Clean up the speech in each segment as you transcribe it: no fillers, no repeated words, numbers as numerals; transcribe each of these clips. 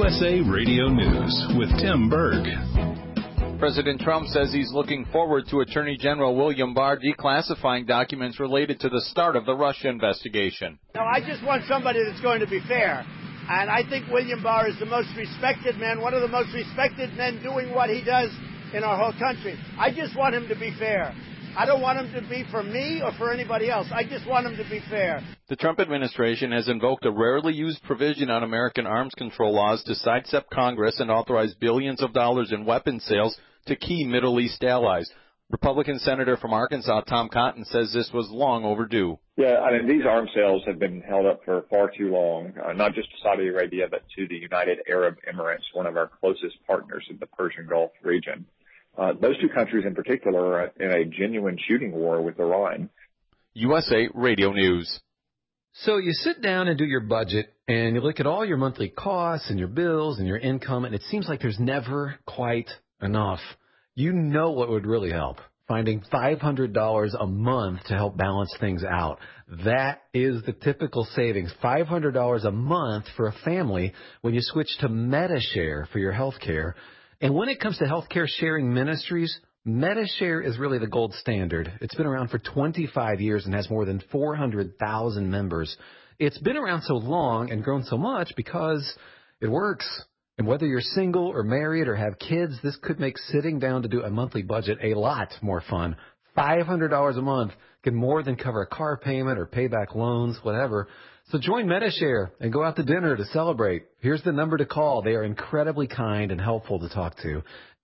USA Radio News with Tim Berg. President Trump says he's looking forward to Attorney General William Barr declassifying documents related to the start of the Russia investigation. No, I just want somebody that's going to be fair. And I think William Barr is the most respected man, one of the most respected men doing what he does in our whole country. I just want him to be fair. I don't want him to be for me or for anybody else. I just want him to be fair. The Trump administration has invoked a rarely used provision on American arms control laws to sidestep Congress and authorize billions of dollars in weapons sales to key Middle East allies. Republican Senator from Arkansas, Tom Cotton, says this was long overdue. Yeah, I mean, these arms sales have been held up for far too long, not just to Saudi Arabia, but to the United Arab Emirates, one of our closest partners in the Persian Gulf region. Those two countries in particular are in a genuine shooting war with Iran. USA Radio News. So you sit down and do your budget, and you look at all your monthly costs and your bills and your income, and it seems like there's never quite enough. You know what would really help? Finding $500 a month to help balance things out. That is the typical savings, $500 a month for a family when you switch to Medi-Share for your health care. And when it comes to healthcare sharing ministries, Medi-Share is really the gold standard. It's been around for 25 years and has more than 400,000 members. It's been around so long and grown so much because it works. And whether you're single or married or have kids, this could make sitting down to do a monthly budget a lot more fun. $500 a month can more than cover a car payment or pay back loans, whatever. So join Medi-Share and go out to dinner to celebrate. Here's the number to call. They are incredibly kind and helpful to talk to.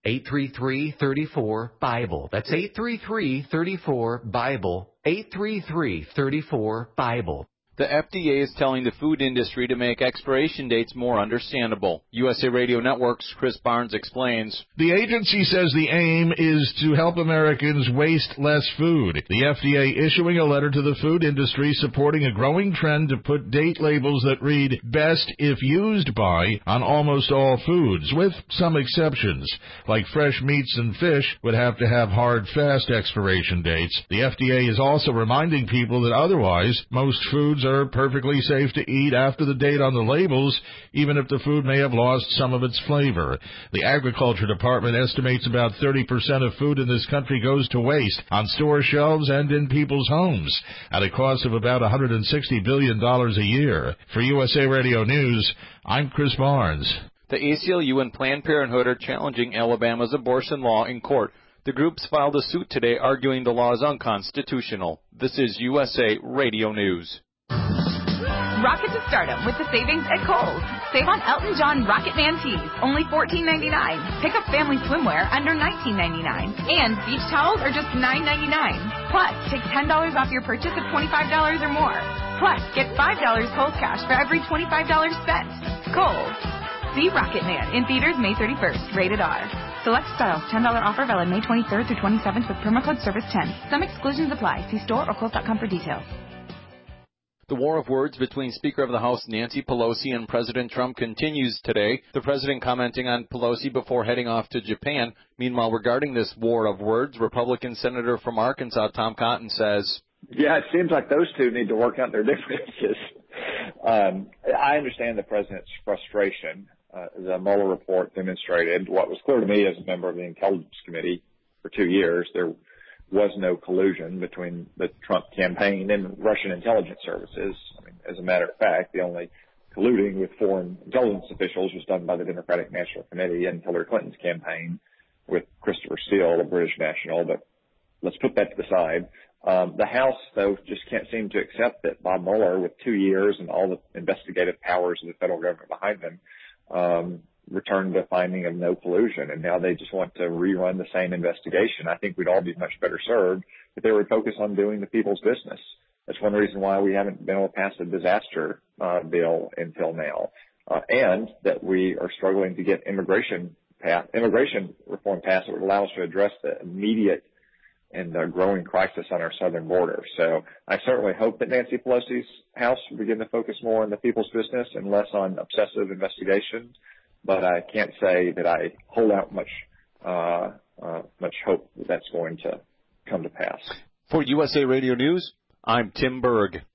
833-34-BIBLE. That's 833-34-BIBLE. 833-34-BIBLE. The FDA is telling the food industry to make expiration dates more understandable. USA Radio Network's Chris Barnes explains. The agency says the aim is to help Americans waste less food. The FDA issuing a letter to the food industry supporting a growing trend to put date labels that read best if used by on almost all foods, with some exceptions. Like fresh meats and fish would have to have hard, fast expiration dates. The FDA is also reminding people that otherwise most foods are perfectly safe to eat after the date on the labels, even if the food may have lost some of its flavor. The Agriculture Department estimates about 30% of food in this country goes to waste on store shelves and in people's homes at a cost of about $160 billion a year. For USA Radio News, I'm Chris Barnes. The ACLU and Planned Parenthood are challenging Alabama's abortion law in court. The groups filed a suit today arguing the law is unconstitutional. This is USA Radio News. Rocket to stardom with the savings at Kohl's. Save on Elton John Rocket Man tees, only $14.99. Pick up family swimwear under $19.99. And beach towels are just $9.99. Plus, take $10 off your purchase of $25 or more. Plus, get $5 Kohl's cash for every $25 spent. Kohl's. See Rocket Man in theaters May 31st. Rated R. Select styles. $10 offer valid May 23rd through 27th with promo code SERVICE10. Some exclusions apply. See store or Kohl's.com for details. The war of words between Speaker of the House Nancy Pelosi and President Trump continues today, the president commenting on Pelosi before heading off to Japan. Meanwhile, regarding this war of words, Republican Senator from Arkansas, Tom Cotton, says, Yeah, it seems like those two need to work out their differences. I understand the president's frustration. The Mueller report demonstrated what was clear to me as a member of the Intelligence Committee for 2 years. There was no collusion between the Trump campaign and Russian intelligence services. I mean, as a matter of fact, the only colluding with foreign intelligence officials was done by the Democratic National Committee and Hillary Clinton's campaign with Christopher Steele, a British national. But let's put that to the side. The House, though, just can't seem to accept that Bob Mueller, with 2 years and all the investigative powers of the federal government behind them, returned a finding of no collusion, and now they just want to rerun the same investigation. I think we'd all be much better served if they would focus on doing the people's business. That's one reason why we haven't been able to pass a disaster bill until now, and that we are struggling to get immigration reform passed that would allow us to address the immediate and growing crisis on our southern border. So I certainly hope that Nancy Pelosi's House will begin to focus more on the people's business and less on obsessive investigations. But I can't say that I hold out much hope that that's going to come to pass. For USA Radio News, I'm Tim Berg.